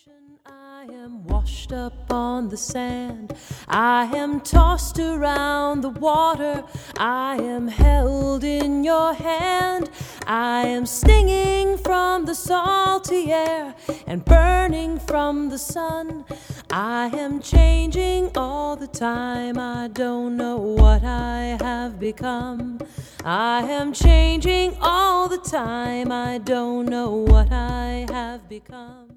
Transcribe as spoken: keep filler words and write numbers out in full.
ocean, I am washed up on the sand. I am tossed around the water. I am held in your hand. I am stinging from the salty air and burning from the sun. I am changing all the time. I don't know what I have become. I am changing all the time. I don't know what I have become.